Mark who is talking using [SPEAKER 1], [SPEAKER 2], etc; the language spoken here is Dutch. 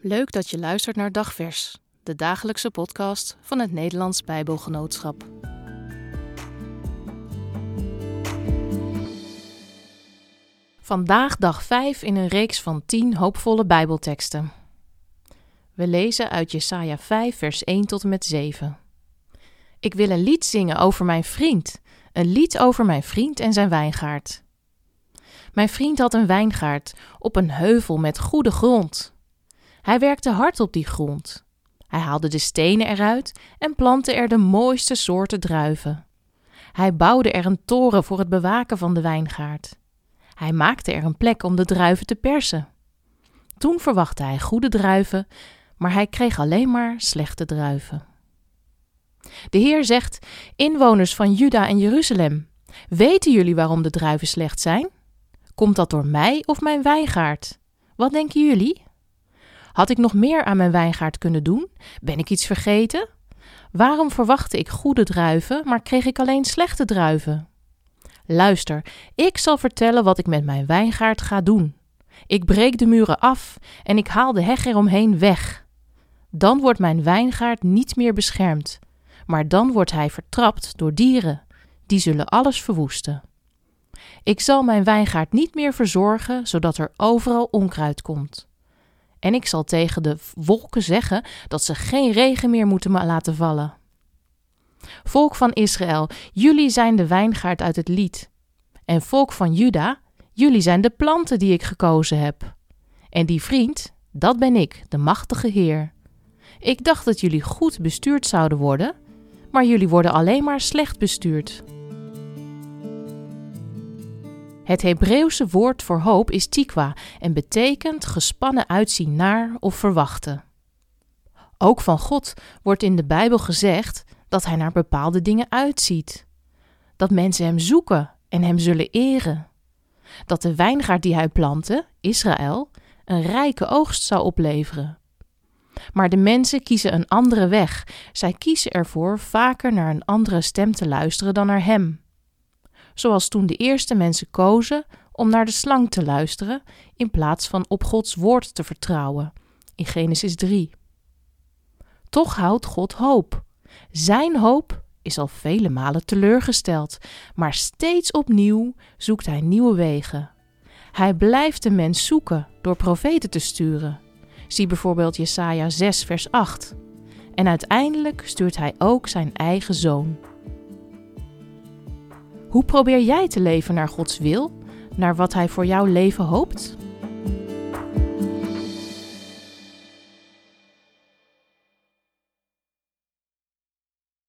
[SPEAKER 1] Leuk dat je luistert naar Dagvers, de dagelijkse podcast van het Nederlands Bijbelgenootschap. Vandaag dag 5 in een reeks van 10 hoopvolle Bijbelteksten. We lezen uit Jesaja 5 vers 1 tot en met 7. Ik wil een lied zingen over mijn vriend, een lied over mijn vriend en zijn wijngaard. Mijn vriend had een wijngaard op een heuvel met goede grond. Hij werkte hard op die grond. Hij haalde de stenen eruit en plantte er de mooiste soorten druiven. Hij bouwde er een toren voor het bewaken van de wijngaard. Hij maakte er een plek om de druiven te persen. Toen verwachtte hij goede druiven, maar hij kreeg alleen maar slechte druiven. De Heer zegt: inwoners van Juda en Jeruzalem, weten jullie waarom de druiven slecht zijn? Komt dat door mij of mijn wijngaard? Wat denken jullie? Had ik nog meer aan mijn wijngaard kunnen doen? Ben ik iets vergeten? Waarom verwachtte ik goede druiven, maar kreeg ik alleen slechte druiven? Luister, ik zal vertellen wat ik met mijn wijngaard ga doen. Ik breek de muren af en ik haal de heg eromheen weg. Dan wordt mijn wijngaard niet meer beschermd, maar dan wordt hij vertrapt door dieren. Die zullen alles verwoesten. Ik zal mijn wijngaard niet meer verzorgen, zodat er overal onkruid komt. En ik zal tegen de wolken zeggen dat ze geen regen meer moeten laten vallen. Volk van Israël, jullie zijn de wijngaard uit het lied. En volk van Juda, jullie zijn de planten die ik gekozen heb. En die vriend, dat ben ik, de machtige Heer. Ik dacht dat jullie goed bestuurd zouden worden, maar jullie worden alleen maar slecht bestuurd. Het Hebreeuwse woord voor hoop is tikwa en betekent gespannen uitzien naar of verwachten. Ook van God wordt in de Bijbel gezegd dat hij naar bepaalde dingen uitziet. Dat mensen hem zoeken en hem zullen eren. Dat de wijngaard die hij plantte, Israël, een rijke oogst zou opleveren. Maar de mensen kiezen een andere weg. Zij kiezen ervoor vaker naar een andere stem te luisteren dan naar hem. Zoals toen de eerste mensen kozen om naar de slang te luisteren in plaats van op Gods woord te vertrouwen, in Genesis 3. Toch houdt God hoop. Zijn hoop is al vele malen teleurgesteld, maar steeds opnieuw zoekt hij nieuwe wegen. Hij blijft de mens zoeken door profeten te sturen. Zie bijvoorbeeld Jesaja 6 vers 8. En uiteindelijk stuurt hij ook zijn eigen zoon. Hoe probeer jij te leven naar Gods wil, naar wat hij voor jouw leven hoopt?